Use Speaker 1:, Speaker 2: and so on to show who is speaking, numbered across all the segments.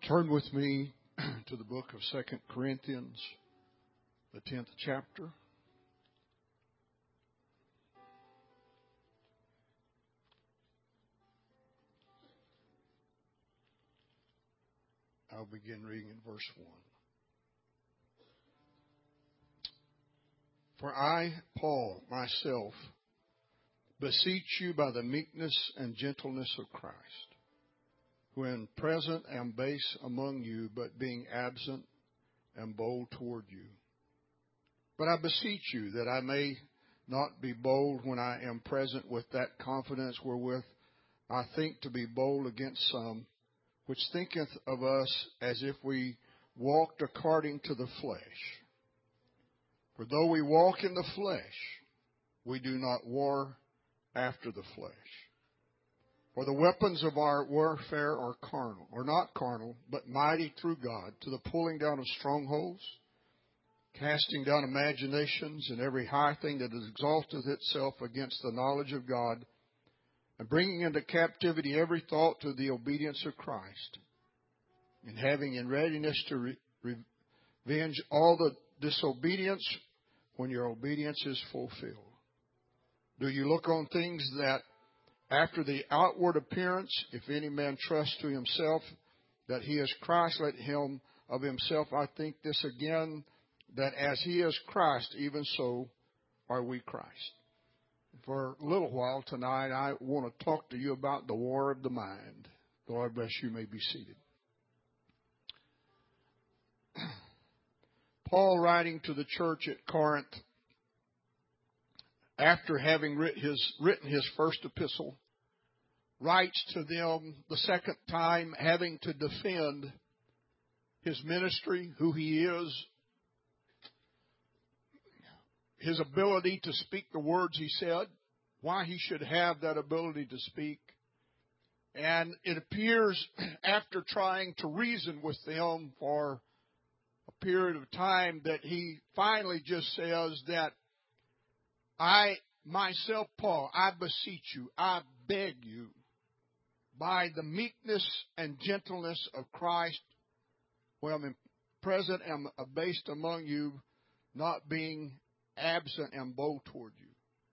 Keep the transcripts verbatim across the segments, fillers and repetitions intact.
Speaker 1: Turn with me to the book of Second Corinthians, the tenth chapter. I'll begin reading in verse one. For I, Paul, myself, beseech you by the meekness and gentleness of Christ, when present am base among you, but being absent am bold toward you. But I beseech you that I may not be bold when I am present with that confidence wherewith I think to be bold against some, which thinketh of us as if we walked according to the flesh. For though we walk in the flesh, we do not war after the flesh. For the weapons of our warfare are carnal, or not carnal, but mighty through God, to the pulling down of strongholds, casting down imaginations and every high thing that exalteth itself against the knowledge of God, and bringing into captivity every thought to the obedience of Christ, and having in readiness to re- revenge all the disobedience when your obedience is fulfilled. Do you look on things that after the outward appearance, if any man trust to himself that he is Christ, let him of himself, I think this again, that as he is Christ, even so are we Christ. For a little while tonight, I want to talk to you about the war of the mind. The Lord bless you. May be seated. Paul, writing to the church at Corinth, after having writ his, written his first epistle, writes to them the second time, having to defend his ministry, who he is, his ability to speak the words he said, why he should have that ability to speak. And it appears after trying to reason with them for a period of time that he finally just says that I, myself, Paul, I beseech you, I beg you, by the meekness and gentleness of Christ, when I'm present am abased among you, not being absent am bold toward you.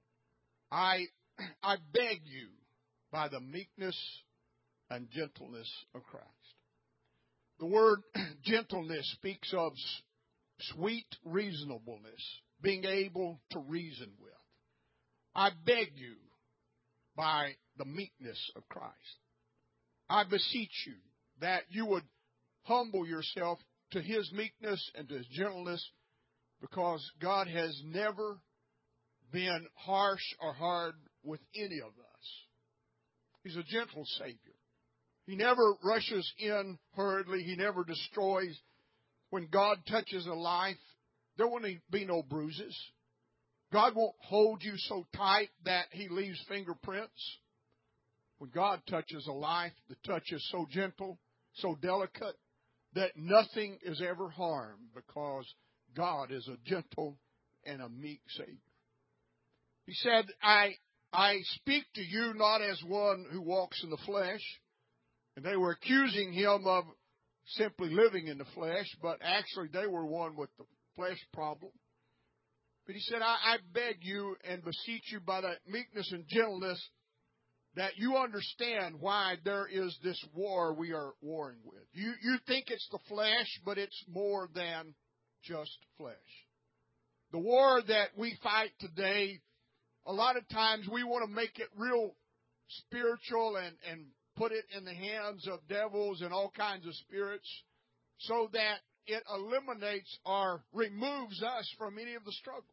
Speaker 1: I, I beg you, by the meekness and gentleness of Christ. The word gentleness speaks of sweet reasonableness, being able to reason with. I beg you by the meekness of Christ. I beseech you that you would humble yourself to his meekness and to his gentleness, because God has never been harsh or hard with any of us. He's a gentle Savior. He never rushes in hurriedly. He never destroys. When God touches a life, there won't be no bruises. God won't hold you so tight that he leaves fingerprints. When God touches a life, the touch is so gentle, so delicate, that nothing is ever harmed, because God is a gentle and a meek Savior. He said, I, I speak to you not as one who walks in the flesh. And they were accusing him of simply living in the flesh, but actually they were one with the flesh problem. But he said, I, I beg you and beseech you by that meekness and gentleness that you understand why there is this war we are warring with. You, you think it's the flesh, but it's more than just flesh. The war that we fight today, a lot of times we want to make it real spiritual and, and put it in the hands of devils and all kinds of spirits, so that it eliminates or removes us from any of the struggle.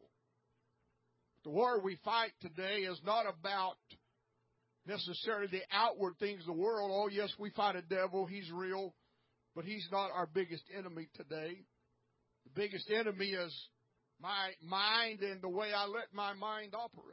Speaker 1: The war we fight today is not about necessarily the outward things of the world. Oh, yes, we fight a devil. He's real, but he's not our biggest enemy today. The biggest enemy is my mind and the way I let my mind operate.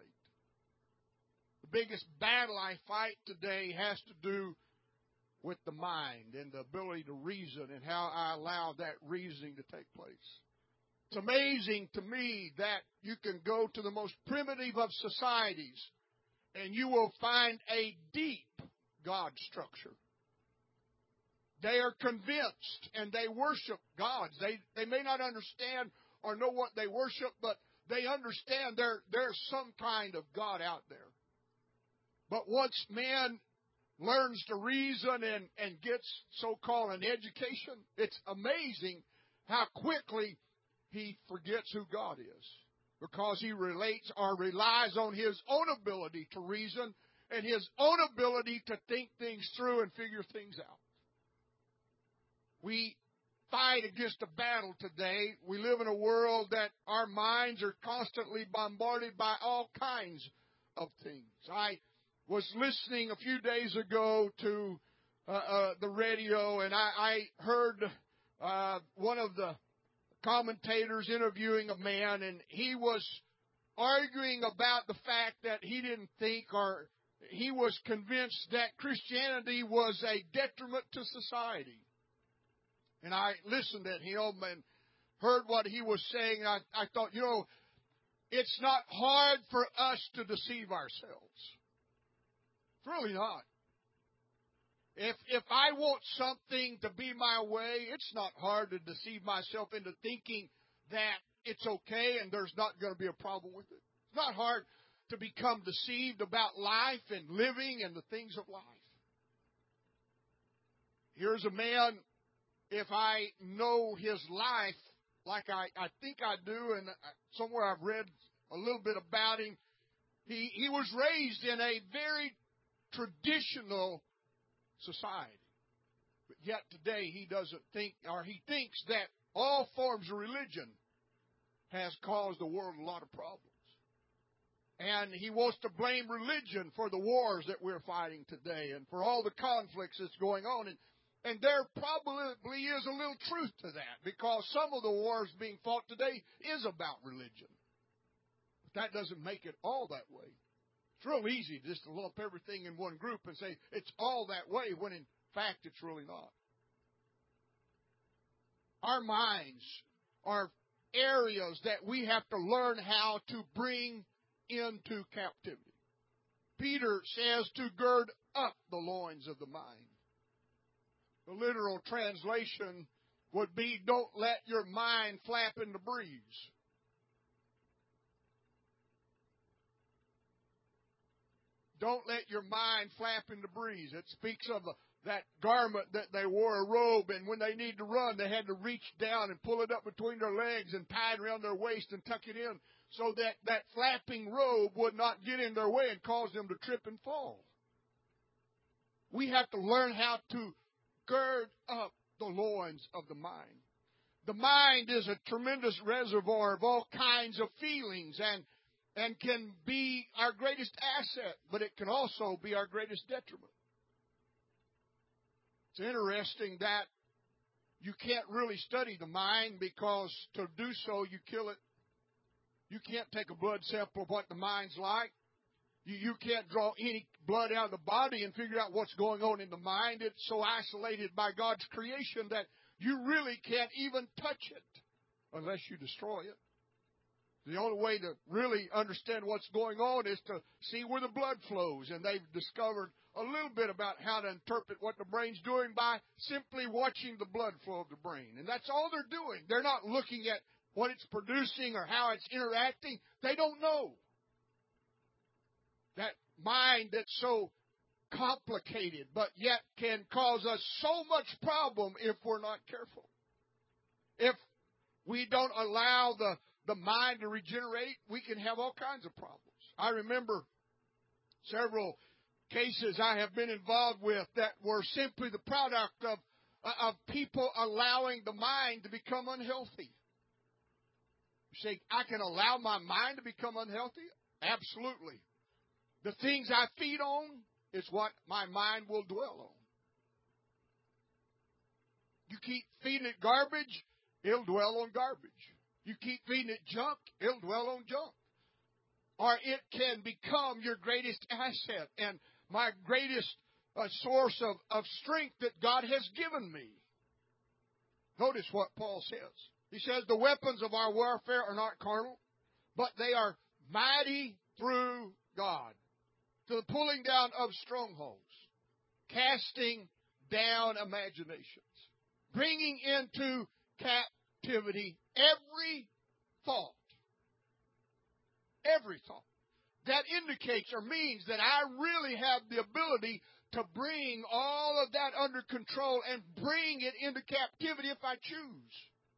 Speaker 1: The biggest battle I fight today has to do with the mind and the ability to reason and how I allow that reasoning to take place. It's amazing to me that you can go to the most primitive of societies and you will find a deep God structure. They are convinced and they worship gods. They, they may not understand or know what they worship, but they understand there, there's some kind of God out there. But once man learns to reason and, and gets so-called an education, it's amazing how quickly he forgets who God is, because he relates or relies on his own ability to reason and his own ability to think things through and figure things out. We fight against a battle today. We live in a world that our minds are constantly bombarded by all kinds of things. I was listening a few days ago to uh, uh, the radio, and I, I heard uh, one of the commentators interviewing a man, and he was arguing about the fact that he didn't think, or he was convinced that Christianity was a detriment to society. And I listened at him and heard what he was saying, and I, I thought, you know, it's not hard for us to deceive ourselves. It's really not. If if I want something to be my way, it's not hard to deceive myself into thinking that it's okay and there's not going to be a problem with it. It's not hard to become deceived about life and living and the things of life. Here's a man, if I know his life like I, I think I do, and somewhere I've read a little bit about him, he, he was raised in a very traditional society. But yet today he doesn't think, or he thinks that all forms of religion has caused the world a lot of problems. And he wants to blame religion for the wars that we're fighting today and for all the conflicts that's going on. And, and there probably is a little truth to that, because some of the wars being fought today is about religion. But that doesn't make it all that way. It's real easy just to lump everything in one group and say it's all that way, when in fact it's really not. Our minds are areas that we have to learn how to bring into captivity. Peter says to gird up the loins of the mind. The literal translation would be, don't let your mind flap in the breeze. Don't let your mind flap in the breeze. It speaks of a, that garment that they wore, a robe, and when they need to run, they had to reach down and pull it up between their legs and tie it around their waist and tuck it in so that that flapping robe would not get in their way and cause them to trip and fall. We have to learn how to gird up the loins of the mind. The mind is a tremendous reservoir of all kinds of feelings and and can be our greatest asset, but it can also be our greatest detriment. It's interesting that you can't really study the mind, because to do so, you kill it. You can't take a blood sample of what the mind's like. You, you can't draw any blood out of the body and figure out what's going on in the mind. It's so isolated by God's creation that you really can't even touch it unless you destroy it. The only way to really understand what's going on is to see where the blood flows. And they've discovered a little bit about how to interpret what the brain's doing by simply watching the blood flow of the brain. And that's all they're doing. They're not looking at what it's producing or how it's interacting. They don't know. That mind that's so complicated, but yet can cause us so much problem if we're not careful. If we don't allow the the mind to regenerate, we can have all kinds of problems. I remember several cases I have been involved with that were simply the product of, of people allowing the mind to become unhealthy. You say, I can allow my mind to become unhealthy? Absolutely. The things I feed on is what my mind will dwell on. You keep feeding it garbage, it'll dwell on garbage. You keep feeding it junk, it'll dwell on junk. Or it can become your greatest asset and my greatest uh, source of, of strength that God has given me. Notice what Paul says. He says, the weapons of our warfare are not carnal, but they are mighty through God, to the pulling down of strongholds, casting down imaginations, bringing into captivity every thought. Every thought. That indicates or means that I really have the ability to bring all of that under control and bring it into captivity if I choose.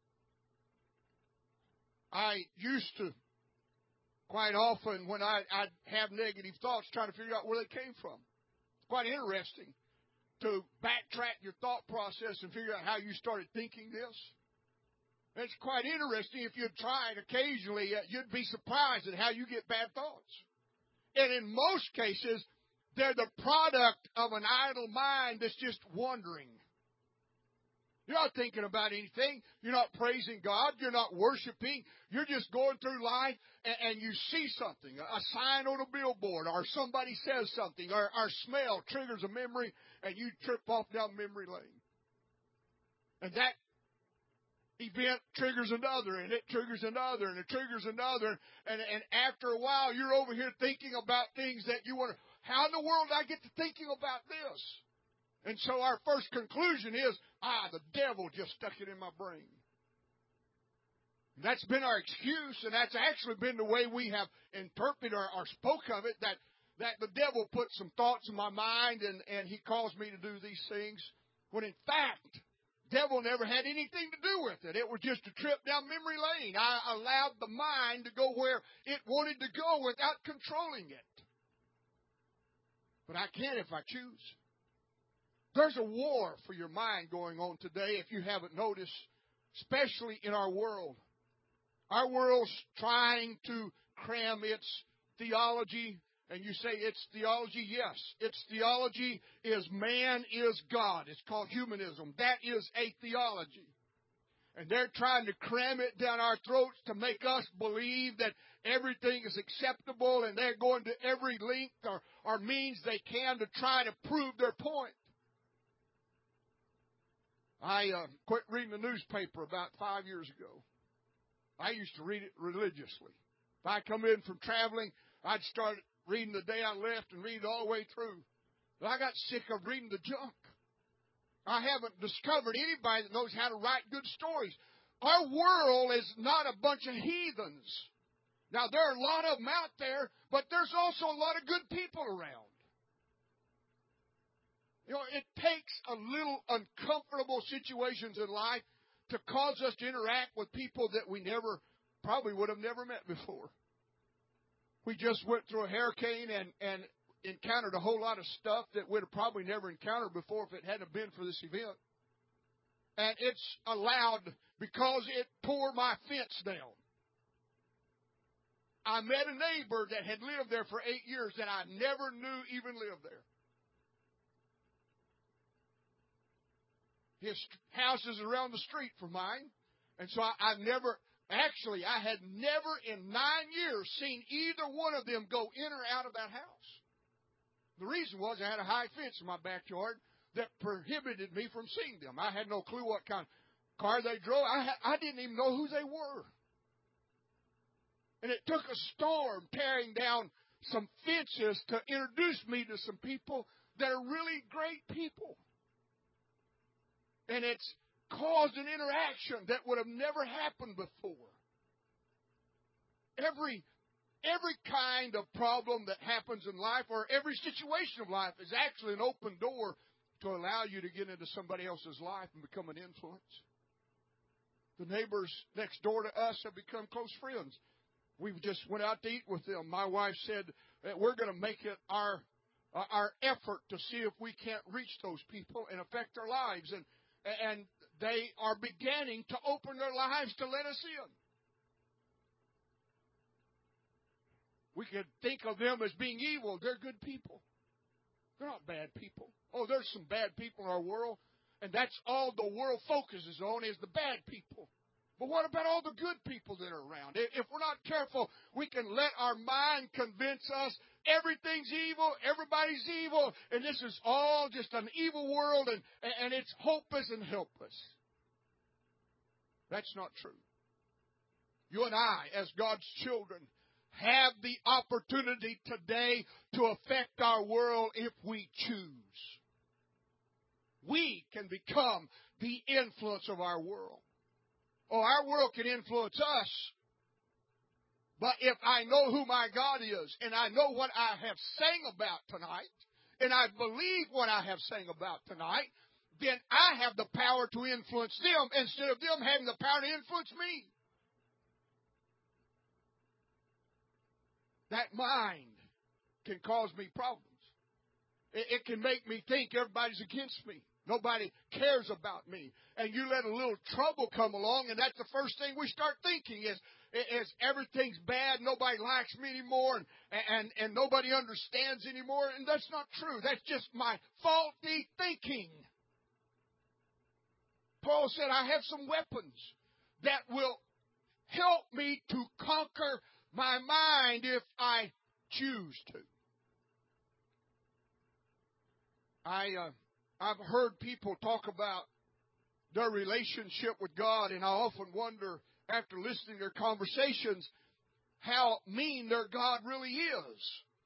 Speaker 1: I used to, quite often, when I, I'd have negative thoughts, try to figure out where they came from. It's quite interesting to backtrack your thought process and figure out how you started thinking this. It's quite interesting. If you'd try it occasionally, you'd be surprised at how you get bad thoughts. And in most cases, they're the product of an idle mind that's just wandering. You're not thinking about anything. You're not praising God. You're not worshiping. You're just going through life and, and you see something, a sign on a billboard, or somebody says something, or, or smell triggers a memory, and you trip off down memory lane. And that event triggers another, and it triggers another, and it triggers another. And, and after a while, you're over here thinking about things that you wonder, how in the world did I get to thinking about this? And so our first conclusion is, ah, the devil just stuck it in my brain. And that's been our excuse, and that's actually been the way we have interpreted or, or spoke of it, that, that the devil put some thoughts in my mind, and, and he caused me to do these things, when in fact, devil never had anything to do with it. It was just a trip down memory lane. I allowed the mind to go where it wanted to go without controlling it. But I can if I choose. There's a war for your mind going on today, if you haven't noticed, especially in our world. Our world's trying to cram its theology. And you say it's theology? Yes. Its theology is man is God. It's called humanism. That is a theology. And they're trying to cram it down our throats to make us believe that everything is acceptable, and they're going to every length or, or means they can to try to prove their point. I uh, quit reading the newspaper about five years ago. I used to read it religiously. If I come in from traveling, I'd start reading the day I left and read it all the way through. But I got sick of reading the junk. I haven't discovered anybody that knows how to write good stories. Our world is not a bunch of heathens. Now, there are a lot of them out there, but there's also a lot of good people around. You know, it takes a little uncomfortable situations in life to cause us to interact with people that we never, probably would have never met before. We just went through a hurricane and, and encountered a whole lot of stuff that we'd have probably never encountered before if it hadn't been for this event. And it's allowed, because it tore my fence down. I met a neighbor that had lived there for eight years that I never knew even lived there. His house is around the street from mine. And so I, I've never, actually, I had never in nine years seen either one of them go in or out of that house. The reason was I had a high fence in my backyard that prohibited me from seeing them. I had no clue what kind of car they drove. I, ha- I didn't even know who they were. And it took a storm tearing down some fences to introduce me to some people that are really great people. And it's caused an interaction that would have never happened before. Every, every kind of problem that happens in life, or every situation of life, is actually an open door to allow you to get into somebody else's life and become an influence. The neighbors next door to us have become close friends. We just went out to eat with them. My wife said that we're going to make it our, our effort to see if we can't reach those people and affect their lives. And And they are beginning to open their lives to let us in. We could think of them as being evil. They're good people. They're not bad people. Oh, there's some bad people in our world, and that's all the world focuses on is the bad people. But what about all the good people that are around? If we're not careful, we can let our mind convince us everything's evil, everybody's evil, and this is all just an evil world, and, and it's hopeless and helpless. That's not true. You and I, as God's children, have the opportunity today to affect our world if we choose. we can become the influence of our world. Oh, our world can influence us. But if I know who my God is, and I know what I have sang about tonight, and I believe what I have sang about tonight, then I have the power to influence them instead of them having the power to influence me. That mind can cause me problems. It, it can make me think everybody's against me. Nobody cares about me. And you let a little trouble come along, and that's the first thing we start thinking is, is everything's bad, nobody likes me anymore, and, and, and nobody understands anymore. And that's not true. That's just my faulty thinking. Paul said, I have some weapons that will help me to conquer my mind if I choose to. I, uh, I've heard people talk about their relationship with God, and I often wonder, after listening to their conversations, how mean their God really is.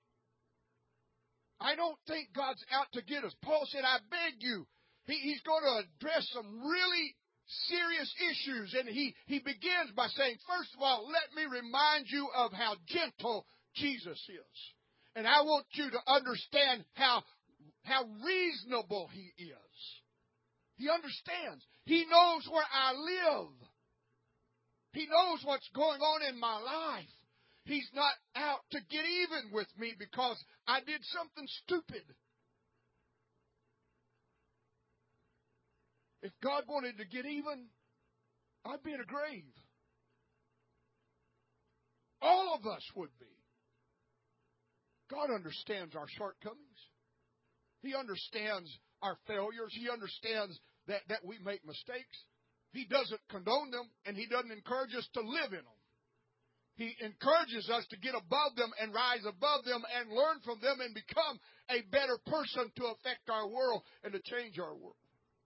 Speaker 1: I don't think God's out to get us. Paul said, I beg you. He, he's going to address some really serious issues, and he, he begins by saying, first of all, let me remind you of how gentle Jesus is. And I want you to understand how How reasonable He is. He understands. He knows where I live. He knows what's going on in my life. He's not out to get even with me because I did something stupid. If God wanted to get even, I'd be in a grave. All of us would be. God understands our shortcomings. He understands our failures. He understands that, that we make mistakes. He doesn't condone them, and He doesn't encourage us to live in them. He encourages us to get above them and rise above them and learn from them and become a better person to affect our world and to change our world.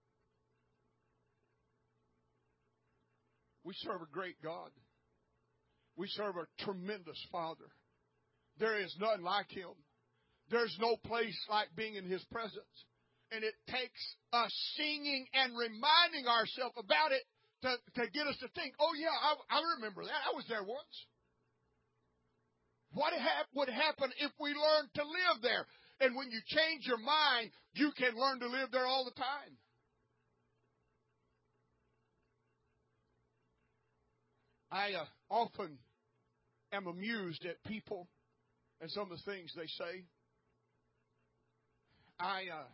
Speaker 1: We serve a great God. We serve a tremendous Father. There is none like Him. There's no place like being in His presence. And it takes us singing and reminding ourselves about it to, to get us to think, oh yeah, I, I remember that. I was there once. What ha- would happen if we learned to live there? And when you change your mind, you can learn to live there all the time. I uh, often am amused at people and some of the things they say. I uh,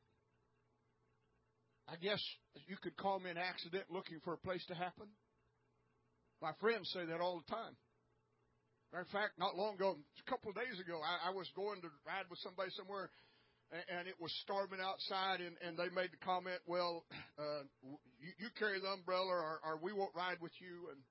Speaker 1: I guess you could call me an accident looking for a place to happen. My friends say that all the time. Matter of fact, not long ago, a couple of days ago, I, I was going to ride with somebody somewhere, and, and it was storming outside, and, and they made the comment, well, uh, you, you carry the umbrella, or, or we won't ride with you. And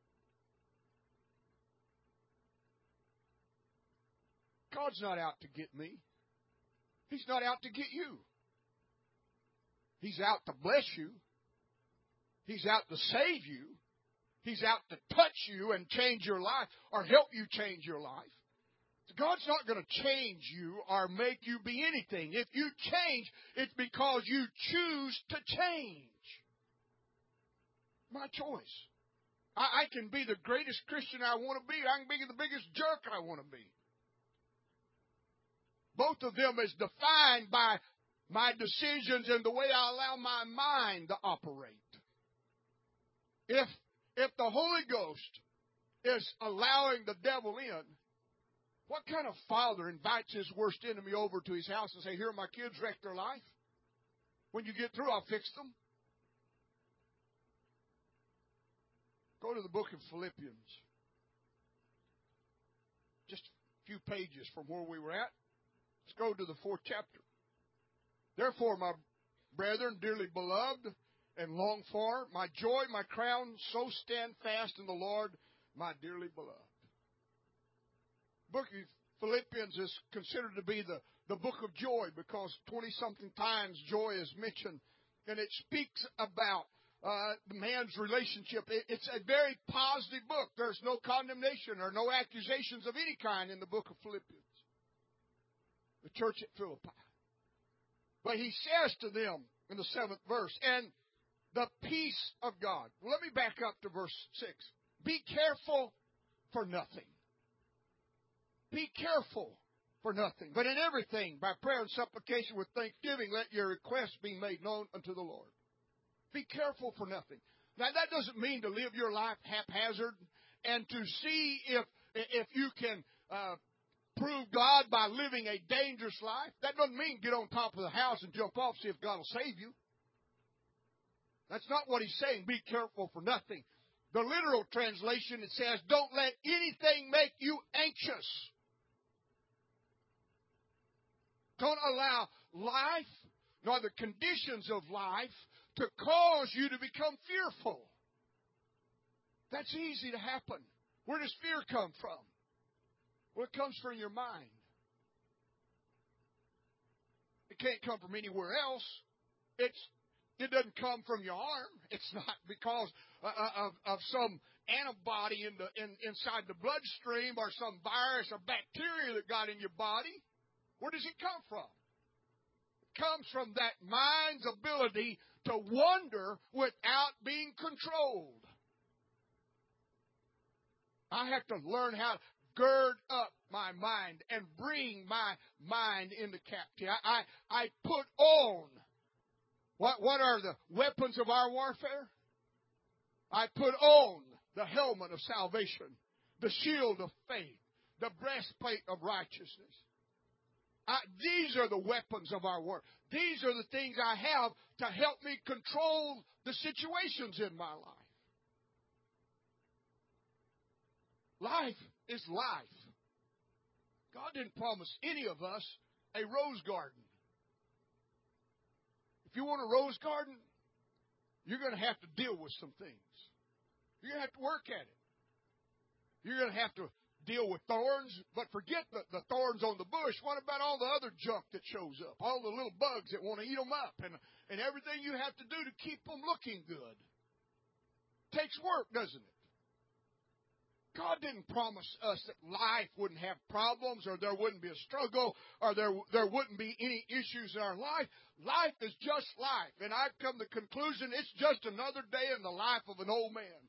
Speaker 1: God's not out to get me. He's not out to get you. He's out to bless you. He's out to save you. He's out to touch you and change your life or help you change your life. God's not going to change you or make you be anything. If you change, it's because you choose to change. My choice. I, I can be the greatest Christian I want to be. I can be the biggest jerk I want to be. Both of them is defined by my decisions and the way I allow my mind to operate. If, if the Holy Ghost is allowing the devil in, what kind of father invites his worst enemy over to his house and say, here, my kids wrecked their life. When you get through, I'll fix them. Go to the book of Philippians. Just a few pages from where we were at. Let's go to the fourth chapter. Therefore, my brethren, dearly beloved and longed for, my joy, my crown, so stand fast in the Lord, my dearly beloved. The book of Philippians is considered to be the, the book of joy because twenty-something times joy is mentioned. And it speaks about uh, the man's relationship. It, it's a very positive book. There's no condemnation or no accusations of any kind in the book of Philippians. The church at Philippi. But he says to them, in the seventh verse. And the peace of God. Well, let me back up to verse six. Be careful for nothing. Be careful for nothing. But in everything, by prayer and supplication with thanksgiving, let your requests be made known unto the Lord. Be careful for nothing. Now, that doesn't mean to live your life haphazard and to see if if you can uh, prove God by living a dangerous life. That doesn't mean get on top of the house and jump off, see if God will save you. That's not what he's saying. Be careful for nothing. The literal translation, it says, don't let anything make you anxious. Don't allow life, nor the conditions of life, to cause you to become fearful. That's easy to happen. Where does fear come from? Well, it comes from your mind. It can't come from anywhere else. It's It doesn't come from your arm. It's not because of, of some antibody in the, in, inside the bloodstream or some virus or bacteria that got in your body. Where does it come from? It comes from that mind's ability to wonder without being controlled. I have to learn how to gird up my mind and bring my mind into captivity. I, I, I put on. What, what are the weapons of our warfare? I put on the helmet of salvation, the shield of faith, the breastplate of righteousness. I, these are the weapons of our war. These are the things I have to help me control the situations in my life. Life is life. God didn't promise any of us a rose garden. If you want a rose garden, you're going to have to deal with some things. You're going to have to work at it. You're going to have to deal with thorns, but forget the, the thorns on the bush. What about all the other junk that shows up? All the little bugs that want to eat them up and, and everything you have to do to keep them looking good. Takes work, doesn't it? God didn't promise us that life wouldn't have problems or there wouldn't be a struggle or there, there wouldn't be any issues in our life. Life is just life. And I've come to the conclusion it's just another day in the life of an old man.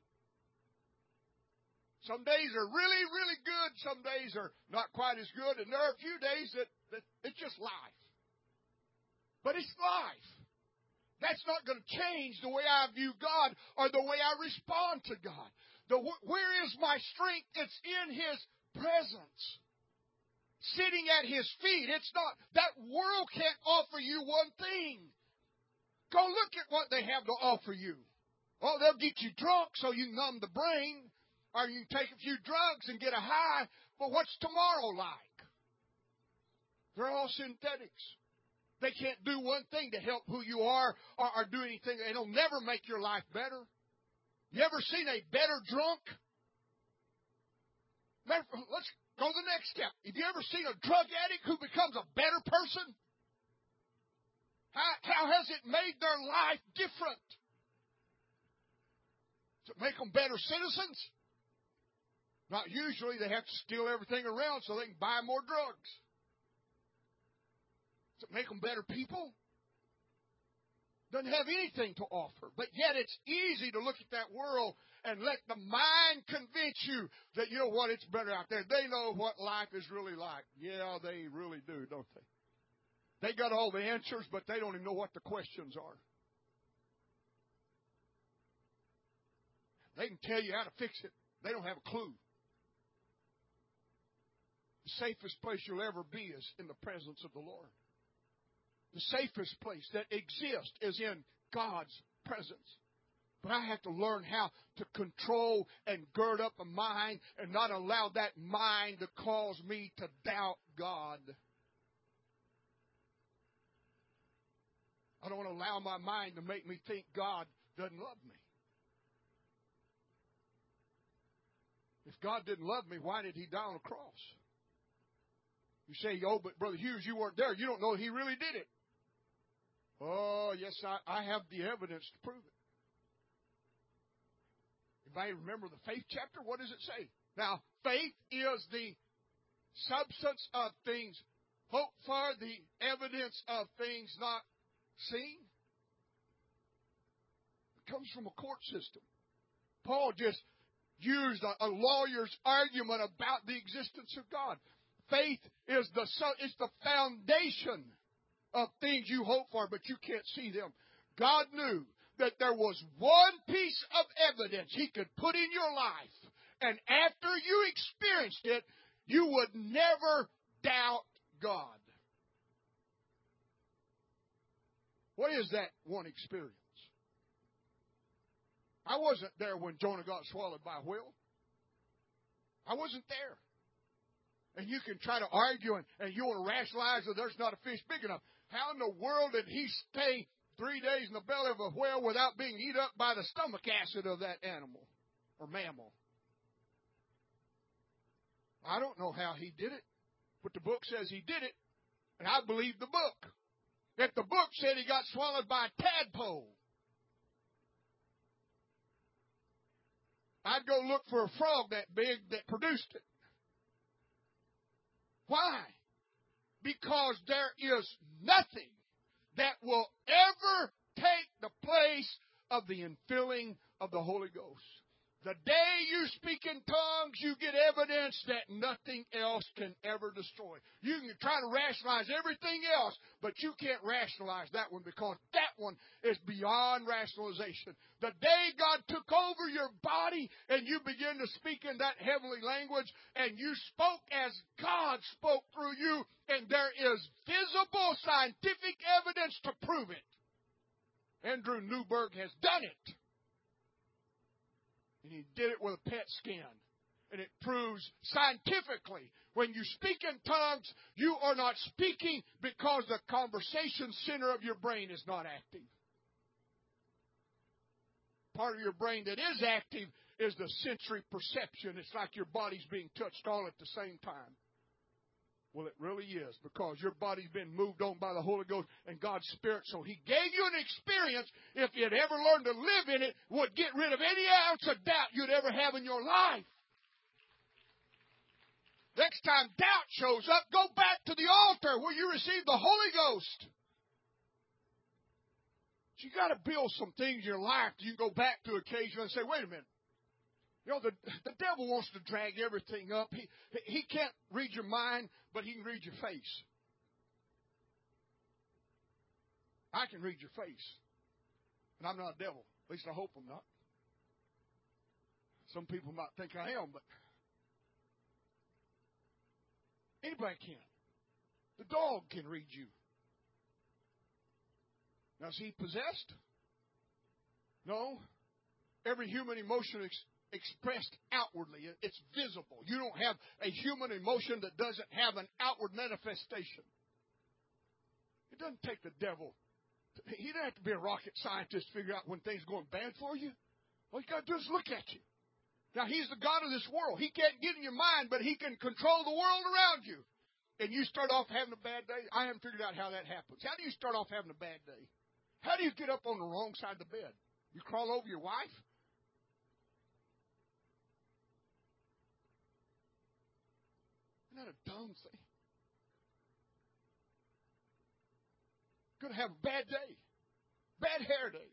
Speaker 1: Some days are really, really good. Some days are not quite as good. And there are a few days that, that it's just life. But it's life. That's not going to change the way I view God or the way I respond to God. The, where is my strength? It's in His presence. Sitting at His feet. It's not, that world can't offer you one thing. Go look at what they have to offer you. Oh, they'll get you drunk so you numb the brain. Or you can take a few drugs and get a high. But what's tomorrow like? They're all synthetics. They can't do one thing to help who you are or, or do anything. It'll never make your life better. You ever seen a better drunk? Let's go to the next step. Have you ever seen a drug addict who becomes a better person? How, how has it made their life different? Does it make them better citizens? Not usually. They have to steal everything around so they can buy more drugs. Does it make them better people? Doesn't have anything to offer. But yet it's easy to look at that world and let the mind convince you that, you know what, it's better out there. They know what life is really like. Yeah, they really do, don't they? They got all the answers, but they don't even know what the questions are. They can tell you how to fix it. They don't have a clue. The safest place you'll ever be is in the presence of the Lord. The safest place that exists is in God's presence. But I have to learn how to control and gird up a mind and not allow that mind to cause me to doubt God. I don't want to allow my mind to make me think God doesn't love me. If God didn't love me, why did He die on a cross? You say, oh, but Brother Hughes, you weren't there. You don't know He really did it. Oh, yes, I, I have the evidence to prove it. Anybody remember the faith chapter? What does it say? Now, faith is the substance of things hoped for, the evidence of things not seen. It comes from a court system. Paul just used a, a lawyer's argument about the existence of God. Faith is the is the foundation of things you hope for, but you can't see them. God knew that there was one piece of evidence He could put in your life, and after you experienced it, you would never doubt God. What is that one experience? I wasn't there when Jonah got swallowed by a whale. I wasn't there. And you can try to argue and, and you want to rationalize that there's not a fish big enough. How in the world did he stay three days in the belly of a whale without being eaten up by the stomach acid of that animal or mammal? I don't know how he did it, but the book says he did it, and I believe the book. If the book said he got swallowed by a tadpole, I'd go look for a frog that big that produced it. Why? Because there is nothing that will ever take the place of the infilling of the Holy Ghost. The day you speak in tongues, you get evidence that nothing else can ever destroy. You can try to rationalize everything else, but you can't rationalize that one because that one is beyond rationalization. The day God took over your body and you begin to speak in that heavenly language and you spoke as God spoke through you, and there is visible scientific evidence to prove it. Andrew Newberg has done it. And he did it with a P E T scan. And it proves scientifically, when you speak in tongues, you are not speaking because the conversation center of your brain is not active. Part of your brain that is active is the sensory perception. It's like your body's being touched all at the same time. Well, it really is, because your body's been moved on by the Holy Ghost and God's Spirit. So He gave you an experience, if you'd ever learned to live in it, would get rid of any ounce of doubt you'd ever have in your life. Next time doubt shows up, go back to the altar where you received the Holy Ghost. So you got to build some things in your life that you can go back to occasionally and say, wait a minute. You know, the, the devil wants to drag everything up. He, he can't read your mind, but he can read your face. I can read your face. And I'm not a devil. At least I hope I'm not. Some people might think I am, but anybody can. The dog can read you. Now, is he possessed? No. Every human emotion is expressed outwardly. It's visible. You don't have a human emotion that doesn't have an outward manifestation. It doesn't take the devil. He doesn't have to be a rocket scientist to figure out when things are going bad for you. All you got to do is look at you. Now, He's the God of this world. He can't get in your mind, but He can control the world around you. And you start off having a bad day. I haven't figured out how that happens. How do you start off having a bad day? How do you get up on the wrong side of the bed? You crawl over your wife? Isn't that a dumb thing? Going to have a bad day. Bad hair day.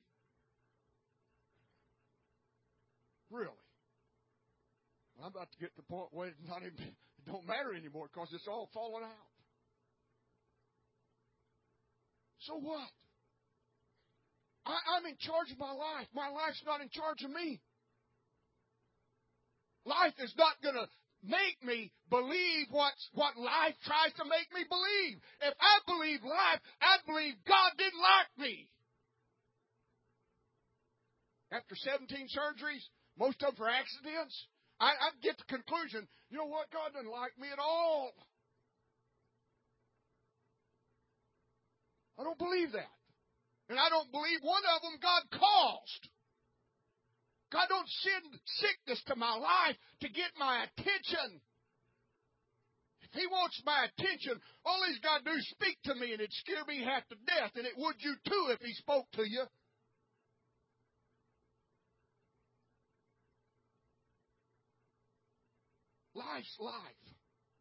Speaker 1: Really? Well, I'm about to get to the point where it's not even, it don't matter anymore because it's all falling out. So what? I, I'm in charge of my life. My life's not in charge of me. Life is not going to make me believe what's, what life tries to make me believe. If I believe life, I'd believe God didn't like me. After seventeen surgeries, most of them for accidents, I, I'd get the conclusion, you know what, God doesn't like me at all. I don't believe that. And I don't believe one of them God caused. God don't send sickness to my life to get my attention. If He wants my attention, all He's got to do is speak to me, and it'd scare me half to death, and it would you too if He spoke to you. Life's life.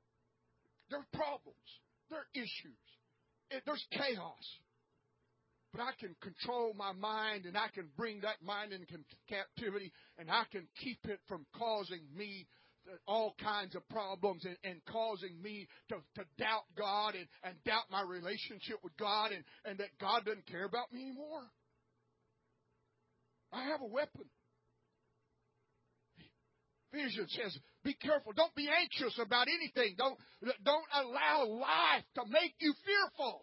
Speaker 1: There are problems. There are issues. It, there's chaos. but I can control my mind, and I can bring that mind into captivity, and I can keep it from causing me all kinds of problems and, and causing me to, to doubt God and, and doubt my relationship with God, and, and that God doesn't care about me anymore. I have a weapon. Ephesians says, be careful. Don't be anxious about anything. Don't, don't allow life to make you fearful.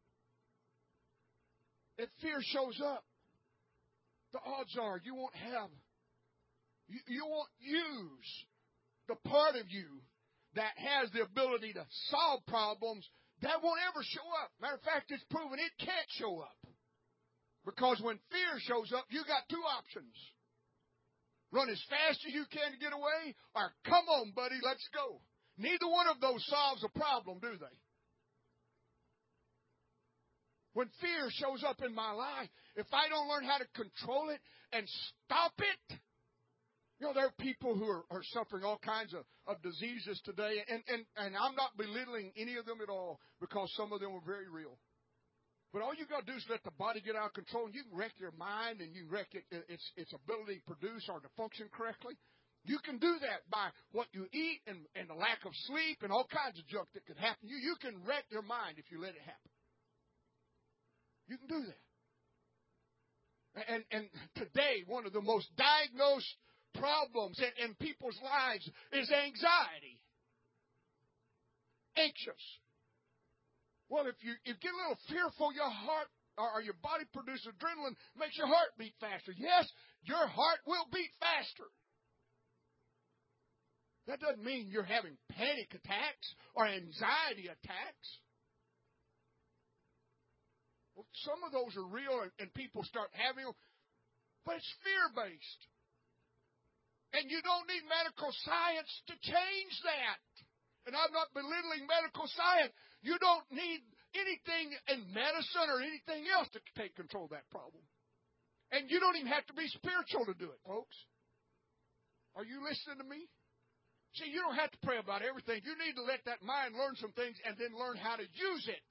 Speaker 1: If fear shows up, the odds are you won't have, you, you won't use the part of you that has the ability to solve problems. That won't ever show up. Matter of fact, it's proven it can't show up. Because when fear shows up, you got two options. Run as fast as you can to get away, or come on, buddy, let's go. Neither one of those solves a problem, do they? When fear shows up in my life, if I don't learn how to control it and stop it, you know, there are people who are, are suffering all kinds of, of diseases today, and, and, and I'm not belittling any of them at all, because some of them are very real. But all you got to do is let the body get out of control, and you can wreck your mind, and you can wreck it, its, its ability to produce or to function correctly. You can do that by what you eat and, and the lack of sleep and all kinds of junk that could happen. You, you can wreck your mind if you let it happen. You can do that. And, and today, one of the most diagnosed problems in, in people's lives is anxiety. Anxious. Well, if you, if you get a little fearful, your heart or your body produces adrenaline, makes your heart beat faster. Yes, your heart will beat faster. That doesn't mean you're having panic attacks or anxiety attacks. Well, some of those are real, and, and people start having them, but it's fear-based. And you don't need medical science to change that. And I'm not belittling medical science. You don't need anything in medicine or anything else to take control of that problem. And you don't even have to be spiritual to do it, folks. Are you listening to me? See, you don't have to pray about everything. You need to let that mind learn some things and then learn how to use it.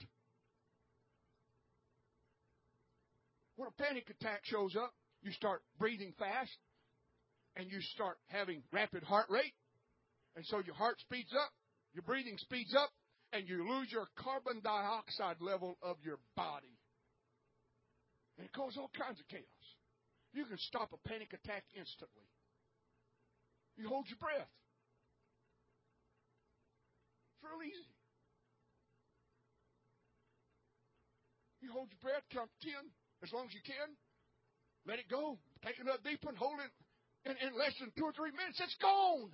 Speaker 1: When a panic attack shows up, you start breathing fast, and you start having rapid heart rate, and so your heart speeds up, your breathing speeds up, and you lose your carbon dioxide level of your body. And it causes all kinds of chaos. You can stop a panic attack instantly. You hold your breath. It's real easy. You hold your breath, count ten, as long as you can. Let it go. Take another deep one, hold it. In, in less than two or three minutes, it's gone.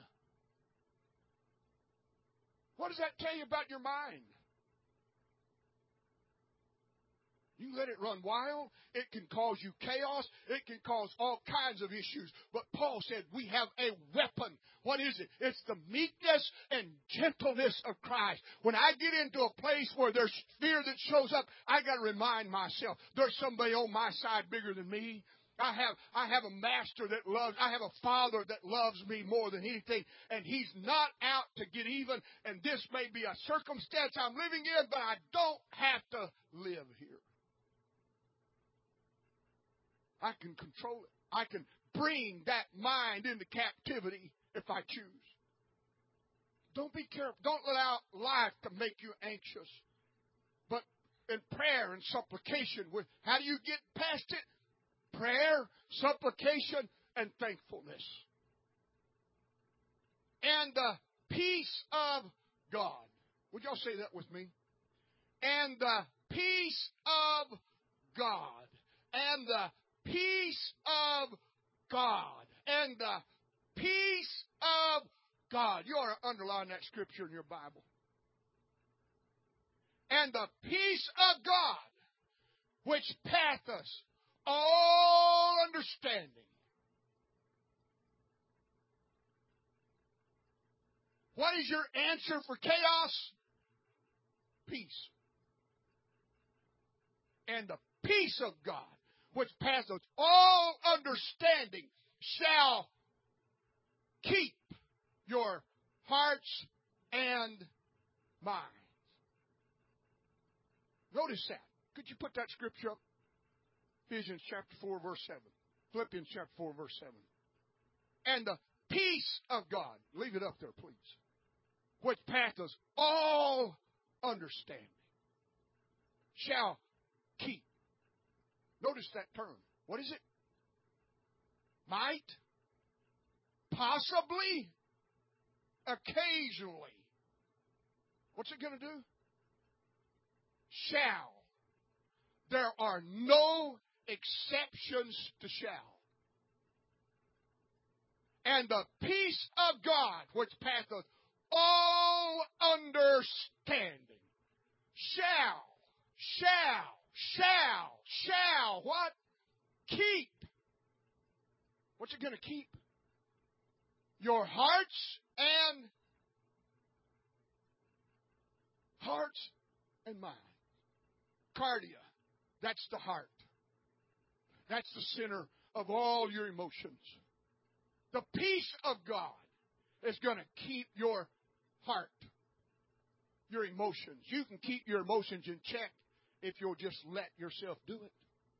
Speaker 1: What does that tell you about your mind? You let it run wild. It can cause you chaos. It can cause all kinds of issues. But Paul said we have a weapon. What is it? It's the meekness and gentleness of Christ. When I get into a place where there's fear that shows up, I got to remind myself there's somebody on my side bigger than me. I have I have a master that loves, I have a father that loves me more than anything, and he's not out to get even, and this may be a circumstance I'm living in, but I don't have to live here. I can control it. I can bring that mind into captivity if I choose. Don't be careful. Don't allow life to make you anxious. But in prayer and supplication, with how do you get past it? Prayer, supplication, and thankfulness. And the peace of God. Would y'all say that with me? And the peace of God. And the peace of God. And the peace of God. You ought to underline that scripture in your Bible. And the peace of God, which passeth all understanding. What is your answer for chaos? Peace. And the peace of God, which passeth all understanding, shall keep your hearts and minds. Notice that. Could you put that scripture up? Ephesians chapter four, verse seven. Philippians chapter four, verse seven. And the peace of God, leave it up there, please, which passeth all understanding, shall keep. Notice that term. What is it? Might, possibly, occasionally. What's it going to do? Shall. There are no exceptions to shall. And the peace of God, which passeth all understanding, shall, shall, shall, shall, what? Keep. What's it going to keep? Your hearts and hearts and mind. Cardia. That's the heart. That's the center of all your emotions. The peace of God is going to keep your heart, your emotions. You can keep your emotions in check if you'll just let yourself do it.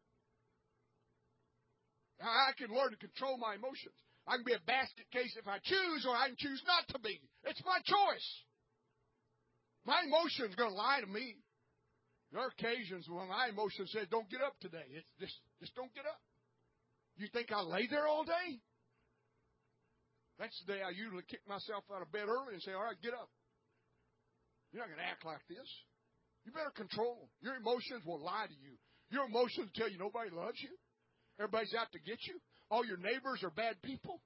Speaker 1: I can learn to control my emotions. I can be a basket case if I choose, or I can choose not to be. It's my choice. My emotions are going to lie to me. There are occasions when my emotion says, don't get up today. It's just, just don't get up. You think I lay there all day? That's the day I usually kick myself out of bed early and say, all right, get up. You're not going to act like this. You better control them. Your emotions will lie to you. Your emotions tell you nobody loves you. Everybody's out to get you. All your neighbors are bad people.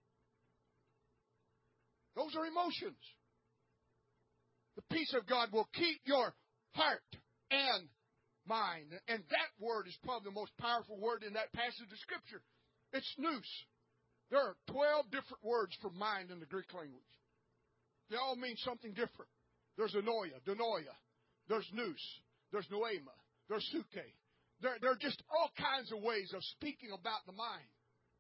Speaker 1: Those are emotions. The peace of God will keep your heart and mind. And that word is probably the most powerful word in that passage of Scripture. It's nous. There are twelve different words for mind in the Greek language. They all mean something different. There's anoia, denoia. There's nous. There's noema. There's suke. There, there are just all kinds of ways of speaking about the mind.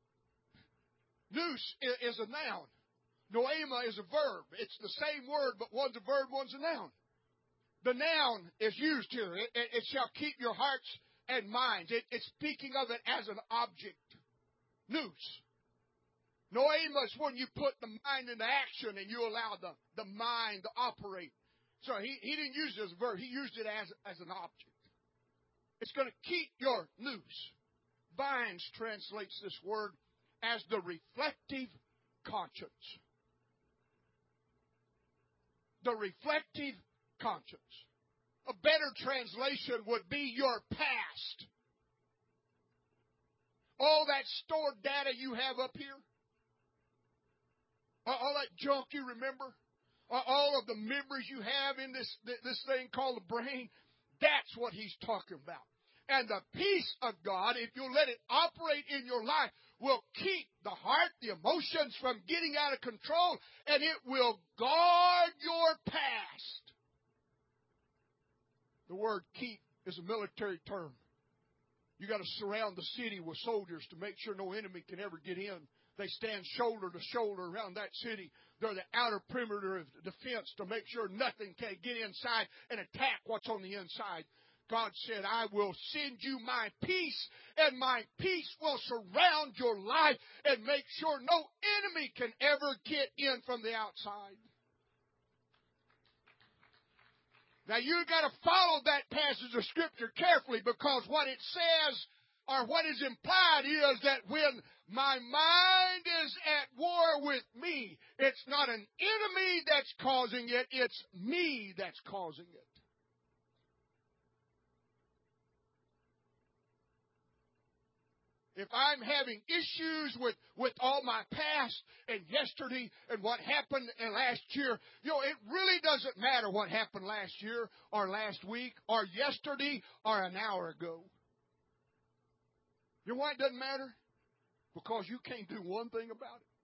Speaker 1: Nous is a noun. Noema is a verb. It's the same word, but one's a verb, one's a noun. The noun is used here. It, it, it shall keep your hearts and minds. It, it's speaking of it as an object. Nous. Noema is when you put the mind into action and you allow the, the mind to operate. So he, he didn't use it as a verb. He used it as, as an object. It's going to keep your nous. Vines translates this word as the reflective conscience. The reflective conscience. A better translation would be your past. All that stored data you have up here. All that junk you remember. All of the memories you have in this, this thing called the brain. That's what he's talking about. And the peace of God, if you'll let it operate in your life, will keep the heart, the emotions from getting out of control, and it will guard your past. The word keep is a military term. You got to surround the city with soldiers to make sure no enemy can ever get in. They stand shoulder to shoulder around that city. They're the outer perimeter of defense to make sure nothing can get inside and attack what's on the inside. God said, I will send you my peace, and my peace will surround your life and make sure no enemy can ever get in from the outside. Now, you've got to follow that passage of Scripture carefully, because what it says, or what is implied, is that when my mind is at war with me, it's not an enemy that's causing it, it's me that's causing it. If I'm having issues with, with all my past and yesterday and what happened in last year, you know, it really doesn't matter what happened last year or last week or yesterday or an hour ago. You know why it doesn't matter? Because you can't do one thing about it.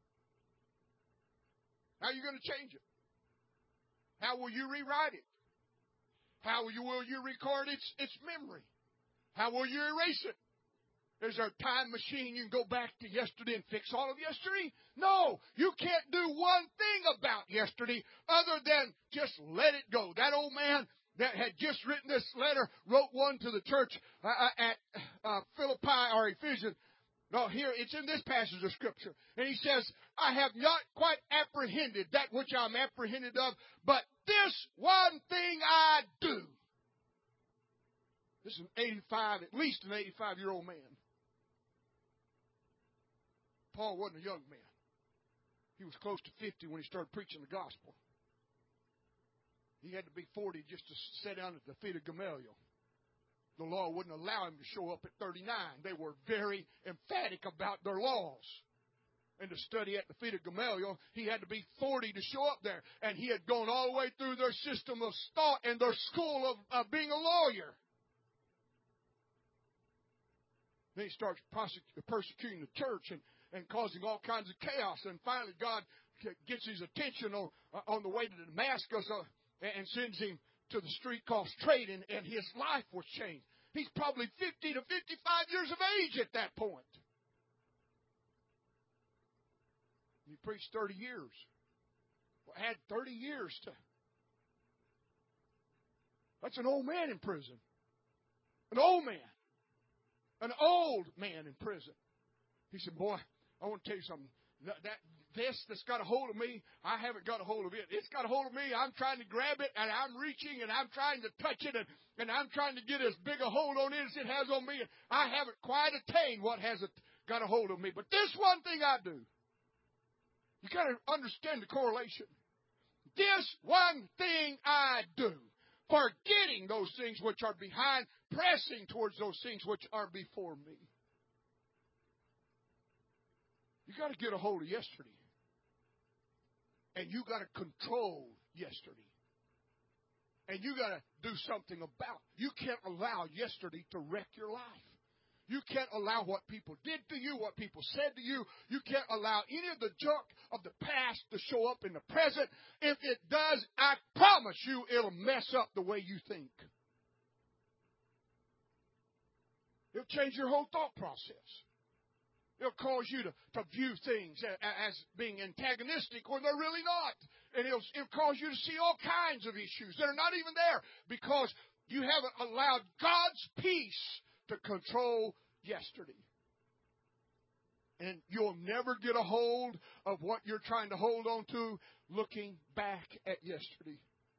Speaker 1: How are you going to change it? How will you rewrite it? How will you, will you record its, its memory? How will you erase it? Is there a time machine you can go back to yesterday and fix all of yesterday? No, you can't do one thing about yesterday other than just let it go. That old man that had just written this letter wrote one to the church uh, at uh, Philippi or Ephesians. No, here, it's in this passage of Scripture. And he says, I have not quite apprehended that which I'm apprehended of, but this one thing I do. This is an eighty-five, at least an eighty-five-year-old man. Paul wasn't a young man. He was close to fifty when he started preaching the gospel. He had to be forty just to sit down at the feet of Gamaliel. The law wouldn't allow him to show up at thirty-nine. They were very emphatic about their laws. And to study at the feet of Gamaliel, he had to be forty to show up there. And he had gone all the way through their system of thought and their school of, of being a lawyer. Then he starts persecuting the church and, and causing all kinds of chaos. And finally, God gets his attention on, on the way to Damascus uh, and sends him to the street called Straight, and, and his life was changed. He's probably fifty to fifty-five years of age at that point. He preached thirty years. Well, had thirty years to. That's an old man in prison. An old man. An old man in prison. He said, boy, I want to tell you something. That, that this that's got a hold of me, I haven't got a hold of it. It's got a hold of me. I'm trying to grab it, and I'm reaching, and I'm trying to touch it, and, and I'm trying to get as big a hold on it as it has on me. And I haven't quite attained what has got a hold of me. But this one thing I do, you got to understand the correlation. This one thing I do, forgetting those things which are behind, pressing towards those things which are before me. You got to get a hold of yesterday. And you got to control yesterday. And you got to do something about it. You can't allow yesterday to wreck your life. You can't allow what people did to you, what people said to you. You can't allow any of the junk of the past to show up in the present. If it does, I promise you it'll mess up the way you think. It'll change your whole thought process. It'll cause you to, to view things as being antagonistic when they're really not. And it'll, it'll cause you to see all kinds of issues that are not even there because you haven't allowed God's peace to control yesterday. And you'll never get a hold of what you're trying to hold on to looking back at yesterday.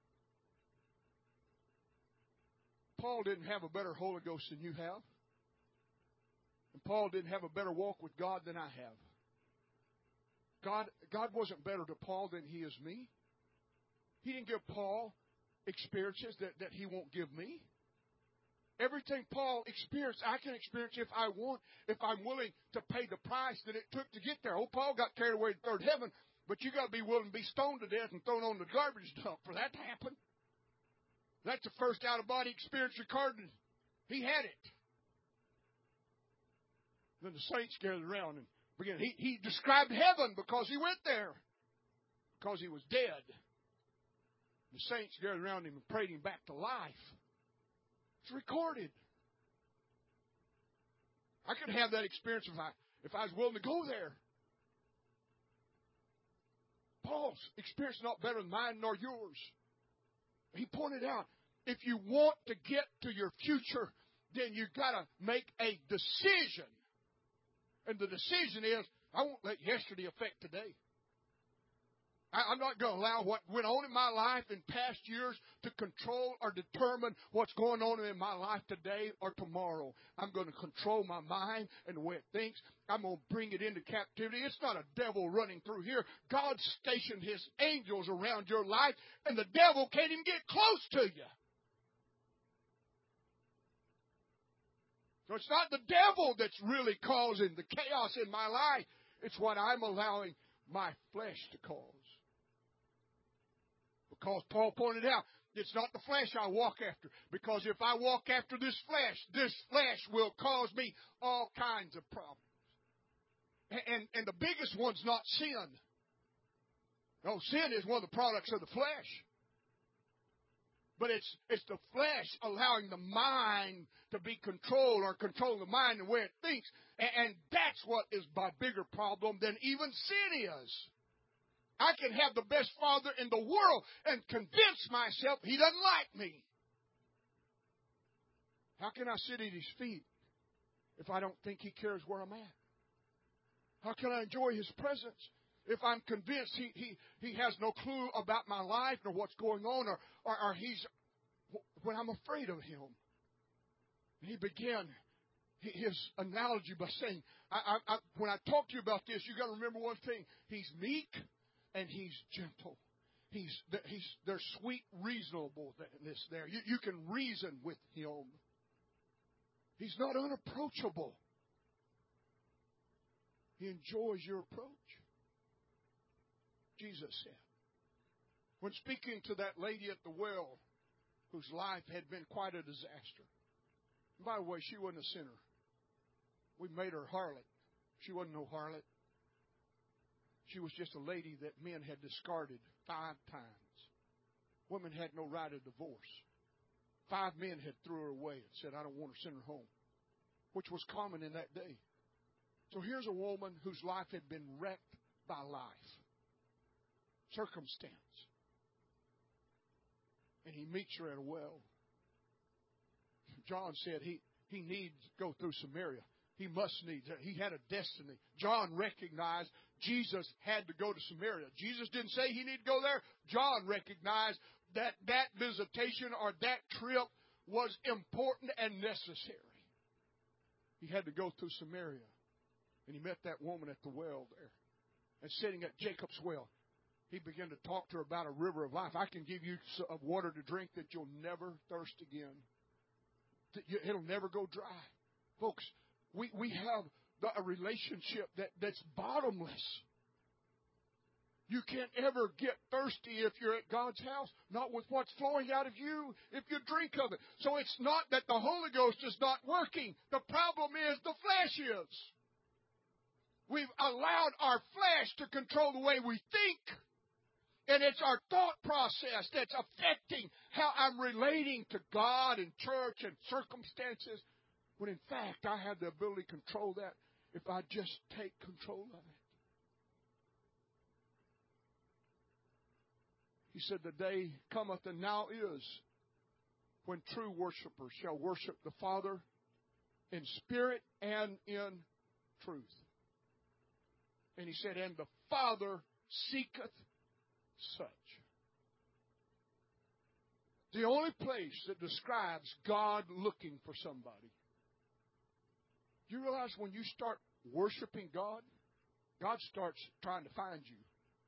Speaker 1: Paul didn't have a better Holy Ghost than you have. And Paul didn't have a better walk with God than I have. God, God wasn't better to Paul than he is me. He didn't give Paul experiences that, that he won't give me. Everything Paul experienced, I can experience if I want, if I'm willing to pay the price that it took to get there. Oh, Paul got carried away to third heaven, but you got to be willing to be stoned to death and thrown on the garbage dump for that to happen. That's the first out-of-body experience recorded. He had it. Then the saints gathered around and began. He, he described heaven because he went there. Because he was dead. The saints gathered around him and prayed him back to life. It's recorded. I could have that experience if I if I was willing to go there. Paul's experience is not better than mine nor yours. He pointed out, if you want to get to your future, then you've got to make a decision. And the decision is, I won't let yesterday affect today. I'm not going to allow what went on in my life in past years to control or determine what's going on in my life today or tomorrow. I'm going to control my mind and the way it thinks. I'm going to bring it into captivity. It's not a devil running through here. God stationed his angels around your life, and the devil can't even get close to you. So it's not the devil that's really causing the chaos in my life. It's what I'm allowing my flesh to cause. Because Paul pointed out, it's not the flesh I walk after. Because if I walk after this flesh, this flesh will cause me all kinds of problems. And, and, and the biggest one's not sin. No, sin is one of the products of the flesh. But it's it's the flesh allowing the mind to be controlled or control the mind and the way it thinks. And, and that's what is my bigger problem than even sin is. I can have the best father in the world and convince myself he doesn't like me. How can I sit at his feet if I don't think He cares where I'm at? How can I enjoy His presence if I'm convinced He He, he has no clue about my life nor what's going on, or, or, or He's, when I'm afraid of Him? And he began his analogy by saying, I, I, I, when I talk to you about this, you've got to remember one thing. He's meek and He's gentle. He's, he's, there's sweet reasonableness there. You, you can reason with Him. He's not unapproachable. He enjoys your approach. Jesus said, when speaking to that lady at the well, whose life had been quite a disaster. And by the way, she wasn't a sinner. We made her harlot. She wasn't no harlot. She was just a lady that men had discarded five times. Women had no right of divorce. Five men had threw her away and said, I don't want to send her home, which was common in that day. So here's a woman whose life had been wrecked by life, circumstance. And He meets her at a well. John said he, he needs to go through Samaria. He must need. He had a destiny. John recognized Jesus had to go to Samaria. Jesus didn't say He needed to go there. John recognized that that visitation or that trip was important and necessary. He had to go through Samaria. And he met that woman at the well there. And sitting at Jacob's well, he began to talk to her about a river of life. I can give you water to drink that you'll never thirst again. It'll never go dry. Folks, we, we have a relationship that, that's bottomless. You can't ever get thirsty if you're at God's house, not with what's flowing out of you, if you drink of it. So it's not that the Holy Ghost is not working. The problem is the flesh is. We've allowed our flesh to control the way we think. And it's our thought process that's affecting how I'm relating to God and church and circumstances. When in fact, I have the ability to control that if I just take control of it. He said, the day cometh and now is when true worshipers shall worship the Father in spirit and in truth. And He said, and the Father seeketh such. The only place that describes God looking for somebody. You realize when you start worshiping God, God starts trying to find you.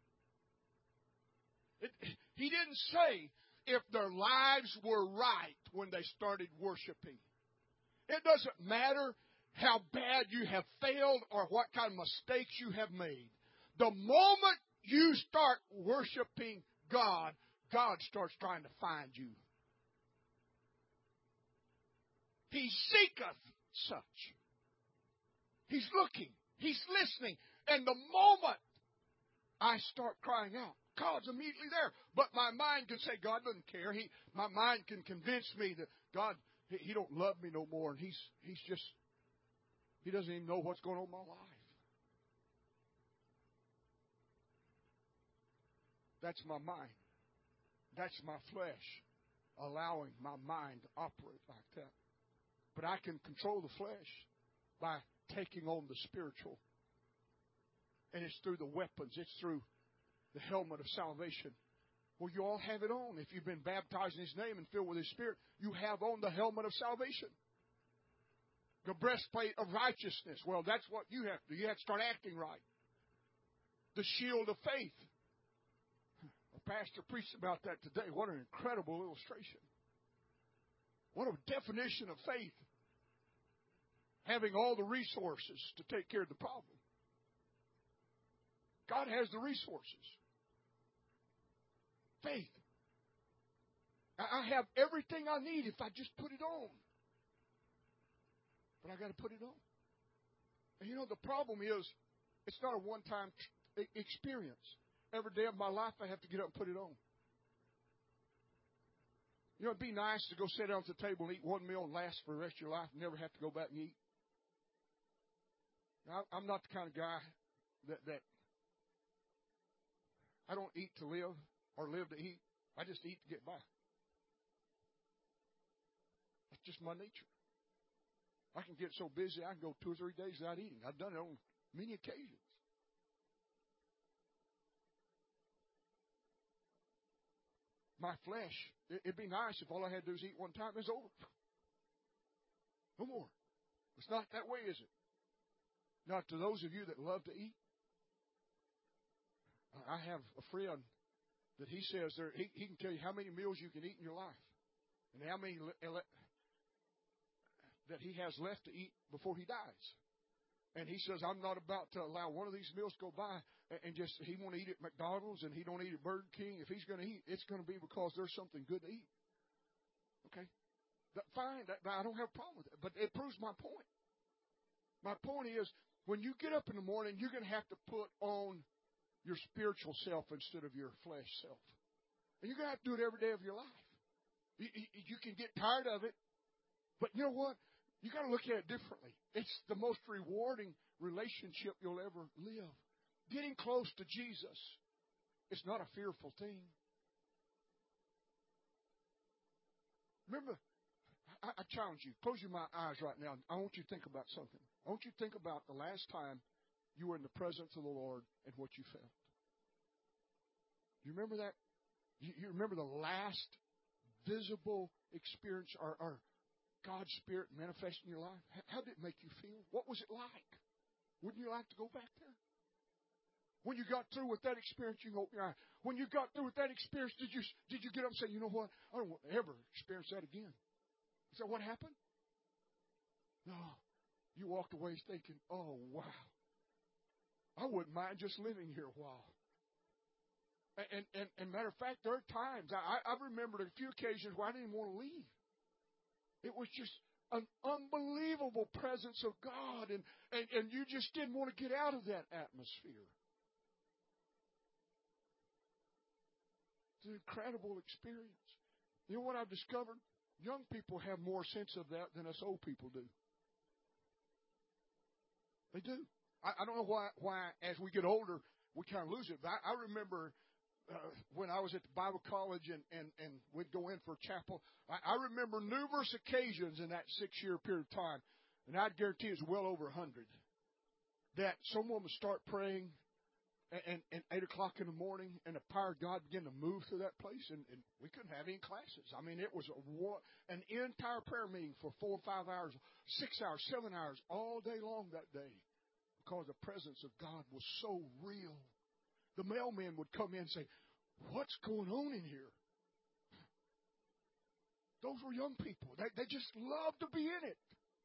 Speaker 1: It, he didn't say if their lives were right when they started worshiping. It doesn't matter how bad you have failed or what kind of mistakes you have made. The moment you start worshiping God, God starts trying to find you. He seeketh such. He's looking. He's listening. And the moment I start crying out, God's immediately there. But my mind can say, God doesn't care. He, my mind can convince me that God, he, he don't love me no more. And he's, he's just, He doesn't even know what's going on in my life. That's my mind. That's my flesh allowing my mind to operate like that. But I can control the flesh by taking on the spiritual. And it's through the weapons. It's through the helmet of salvation. Well, you all have it on. If you've been baptized in His name and filled with His Spirit, you have on the helmet of salvation. The breastplate of righteousness. Well, that's what you have to do. You have to start acting right. The shield of faith. A pastor preached about that today. What an incredible illustration. What a definition of faith. Having all the resources to take care of the problem. God has the resources. Faith. I have everything I need if I just put it on. But I got to put it on. And you know, the problem is, it's not a one-time experience. Every day of my life, I have to get up and put it on. You know, it'd be nice to go sit down at the table and eat one meal and last for the rest of your life and never have to go back and eat. Now, I'm not the kind of guy that, that I don't eat to live or live to eat. I just eat to get by. That's just my nature. I can get so busy I can go two or three days without eating. I've done it on many occasions. My flesh, it'd be nice if all I had to do is eat one time. It's over. No more. It's not that way, is it? Now, to those of you that love to eat, I have a friend that he says there he, he can tell you how many meals you can eat in your life and how many that he has left to eat before he dies. And he says, I'm not about to allow one of these meals to go by and just, he won't eat at McDonald's and he don't eat at Burger King. If he's going to eat, it's going to be because there's something good to eat. Okay? That, fine. That, I don't have a problem with it. But it proves my point. My point is, when you get up in the morning, you're going to have to put on your spiritual self instead of your flesh self. And you're going to have to do it every day of your life. You, you, you can get tired of it. But you know what? You got to look at it differently. It's the most rewarding relationship you'll ever live. Getting close to Jesus is not a fearful thing. Remember, I, I challenge you. Close your eyes right now. I want you to think about something. I want you to think about the last time you were in the presence of the Lord and what you felt. Do you remember that? You, you remember the last visible experience or, or God's Spirit manifest in your life? How did it make you feel? What was it like? Wouldn't you like to go back there? When you got through with that experience, you can open your eyes. When you got through with that experience, did you did you get up and say, you know what? I don't want to ever experience that again. Is that what happened? No. You walked away thinking, oh, wow. I wouldn't mind just living here a while. And, and, and matter of fact, there are times, I, I remembered a few occasions where I didn't want to leave. It was just an unbelievable presence of God, and, and, and you just didn't want to get out of that atmosphere. It's an incredible experience. You know what I've discovered? Young people have more sense of that than us old people do. They do. I, I don't know why, why as we get older, we kind of lose it. But I, I remember uh, when I was at the Bible college and, and, and we'd go in for chapel, I, I remember numerous occasions in that six-year period of time, and I'd guarantee it's well over a hundred, that someone would start praying and, and, and eight o'clock in the morning, and the power of God began to move through that place, and, and we couldn't have any classes. I mean, it was a, an entire prayer meeting for four or five hours, six hours, seven hours, all day long that day, because the presence of God was so real. The mailman would come in and say, what's going on in here? Those were young people. They, they just love to be in it.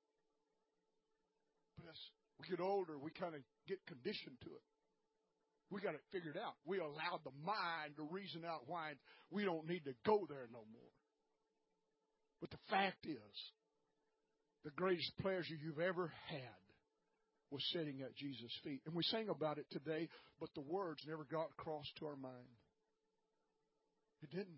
Speaker 1: But as we get older, we kind of get conditioned to it. We got it figured out. We allowed the mind to reason out why we don't need to go there no more. But the fact is, the greatest pleasure you've ever had was sitting at Jesus' feet. And we sang about it today, but the words never got across to our mind. It didn't.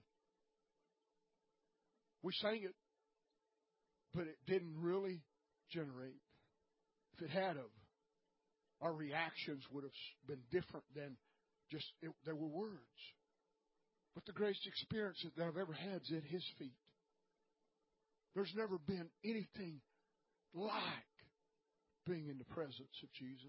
Speaker 1: We sang it, but it didn't really generate. If it had of, our reactions would have been different than just, it, there were words. But the greatest experience that I've ever had is at His feet. There's never been anything like being in the presence of Jesus.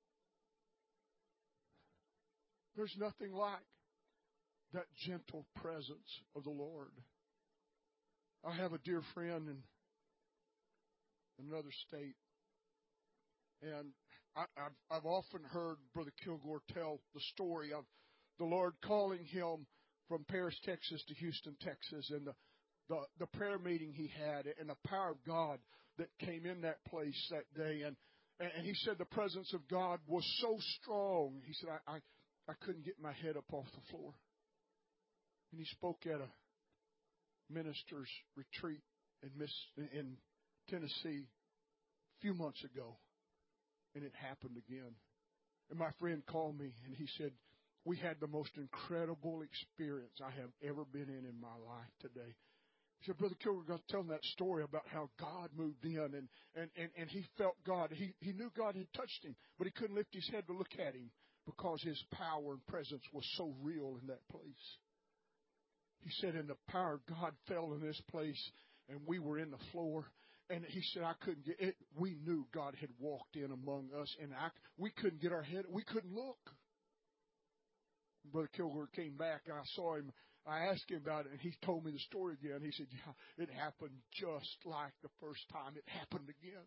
Speaker 1: There's nothing like that gentle presence of the Lord. I have a dear friend in another state, and I, I've, I've often heard Brother Kilgore tell the story of the Lord calling him from Paris, Texas to Houston, Texas, and the, the, the prayer meeting he had and the power of God that came in that place that day. And, and he said the presence of God was so strong. He said, I, I, I couldn't get my head up off the floor. And he spoke at a minister's retreat in, Miss, in Tennessee a few months ago. And it happened again. And my friend called me and he said, we had the most incredible experience I have ever been in in my life today. He said, Brother Kilgore got to tell him that story about how God moved in and, and, and, and he felt God. He, he knew God had touched him, but he couldn't lift his head to look at him because His power and presence was so real in that place. He said, and the power of God fell in this place, and we were in the floor. And he said, I couldn't get it. We knew God had walked in among us, and I, we couldn't get our head, we couldn't look. Brother Kilgore came back, and I saw him. I asked him about it, and he told me the story again. He said, yeah, it happened just like the first time. It happened again.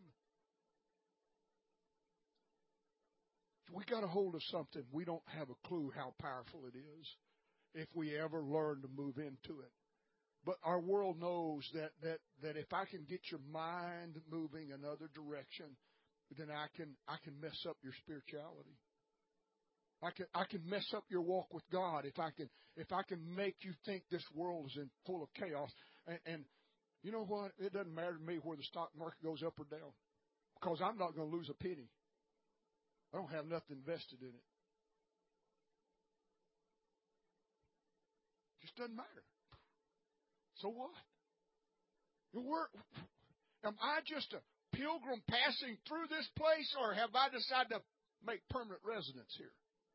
Speaker 1: We got a hold of something. We don't have a clue how powerful it is if we ever learn to move into it. But our world knows that, that, that if I can get your mind moving another direction, then I can I can mess up your spirituality. I can I can mess up your walk with God if I can if I can make you think this world is in full of chaos. And, and you know what? It doesn't matter to me where the stock market goes up or down, because I'm not going to lose a penny. I don't have nothing invested in it. Just doesn't matter. So what? We're, am I just a pilgrim passing through this place, or have I decided to make permanent residence here?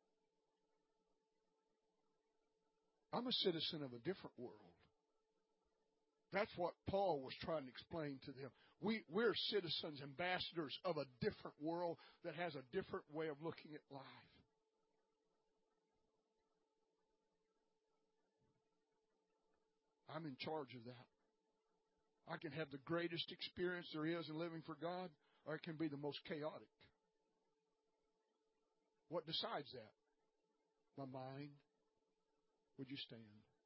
Speaker 1: I'm a citizen of a different world. That's what Paul was trying to explain to them. We, we're citizens, ambassadors of a different world that has a different way of looking at life. I'm in charge of that. I can have the greatest experience there is in living for God, or it can be the most chaotic. What decides that? My mind. Would you stand?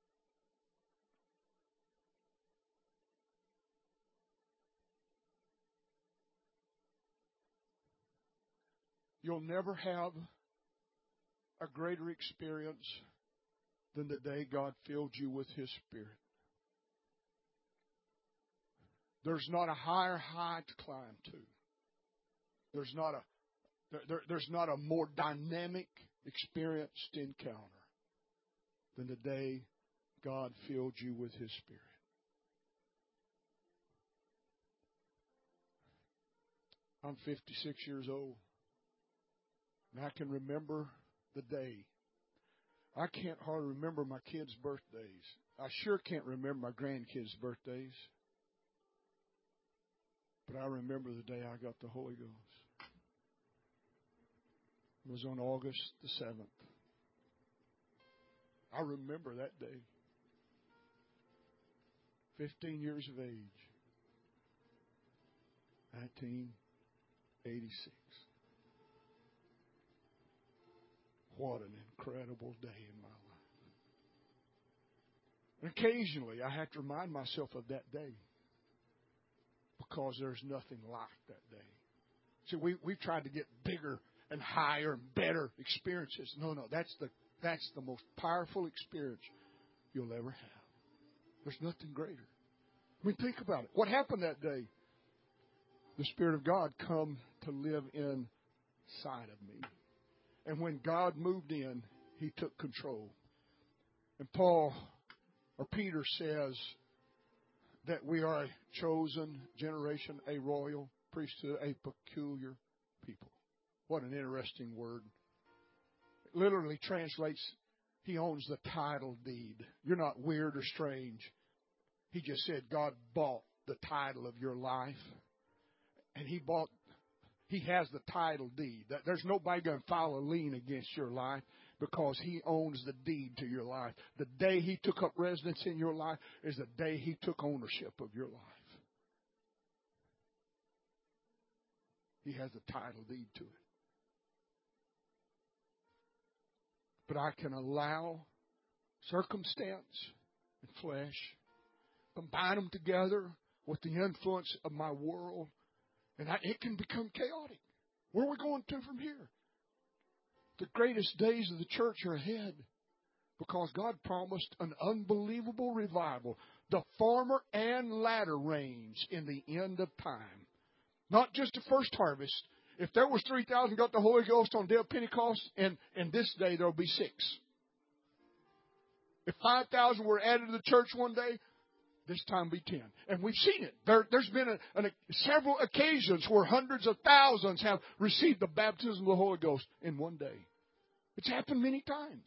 Speaker 1: You'll never have a greater experience than the day God filled you with His Spirit. There's not a higher high to climb to. There's not a there, there, there's not a more dynamic, experienced encounter than the day God filled you with His Spirit. I'm fifty-six years old, and I can remember the day. I can't hardly remember my kids' birthdays. I sure can't remember my grandkids' birthdays. But I remember the day I got the Holy Ghost. It was on August the seventh. I remember that day. Fifteen years of age. nineteen eighty-six. What an incredible day in my life. And occasionally I have to remind myself of that day, because there's nothing like that day. See, we, we've tried to get bigger and higher and better experiences. No, no, that's the that's the most powerful experience you'll ever have. There's nothing greater. I mean, think about it. What happened that day? The Spirit of God come to live inside of me. And when God moved in, He took control. And Paul, or Peter says that we are a chosen generation, a royal priesthood, a peculiar people. What an interesting word. It literally translates, He owns the title deed. You're not weird or strange. He just said God bought the title of your life. And He bought, He has the title deed. There's nobody going to file a lien against your life, because He owns the deed to your life. The day He took up residence in your life is the day He took ownership of your life. He has a title deed to it. But I can allow circumstance and flesh, combine them together with the influence of my world, and I, it can become chaotic. Where are we going to from here? The greatest days of the church are ahead, because God promised an unbelievable revival, the former and latter rains in the end of time. Not just the first harvest. If there was three thousand got the Holy Ghost on the day of Pentecost, and, and this day there will be six. If five thousand were added to the church one day, this time be ten. And we've seen it. There, there's been a, a, several occasions where hundreds of thousands have received the baptism of the Holy Ghost in one day. It's happened many times.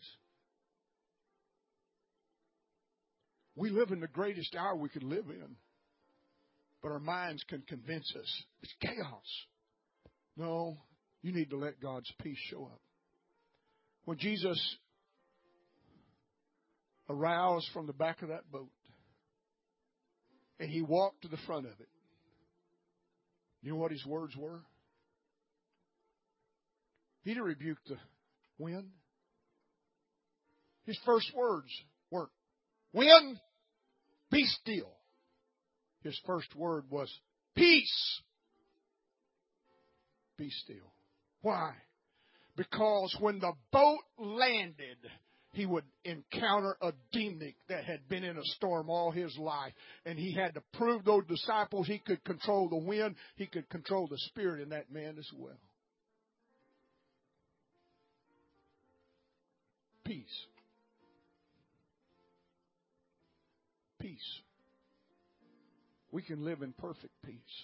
Speaker 1: We live in the greatest hour we could live in. But our minds can convince us it's chaos. No, you need to let God's peace show up. When Jesus aroused from the back of that boat and he walked to the front of it, you know what his words were? He didn't rebuke the wind. His first words weren't, "Wind, be still." His first word was, "Peace, be still." Why? Because when the boat landed, he would encounter a demon that had been in a storm all his life. And he had to prove those disciples he could control the wind, he could control the spirit in that man as well. Peace. Peace. We can live in perfect peace.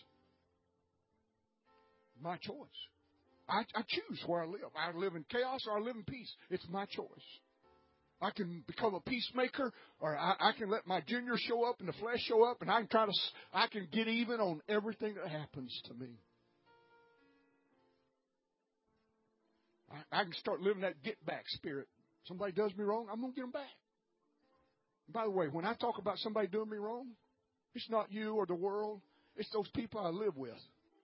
Speaker 1: My choice. I, I choose where I live. I live in chaos or I live in peace. It's my choice. I can become a peacemaker, or I, I can let my junior show up and the flesh show up, and I can try to. I can get even on everything that happens to me. I, I can start living that get back spirit. Somebody does me wrong, I'm going to get them back. By the way, when I talk about somebody doing me wrong, it's not you or the world. It's those people I live with.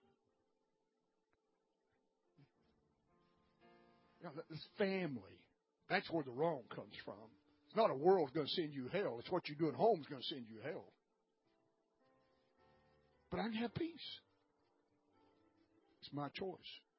Speaker 1: You know, this family. That's where the wrong comes from. It's not a world's going to send you hell. It's what you do at home is going to send you hell. But I can have peace. It's my choice.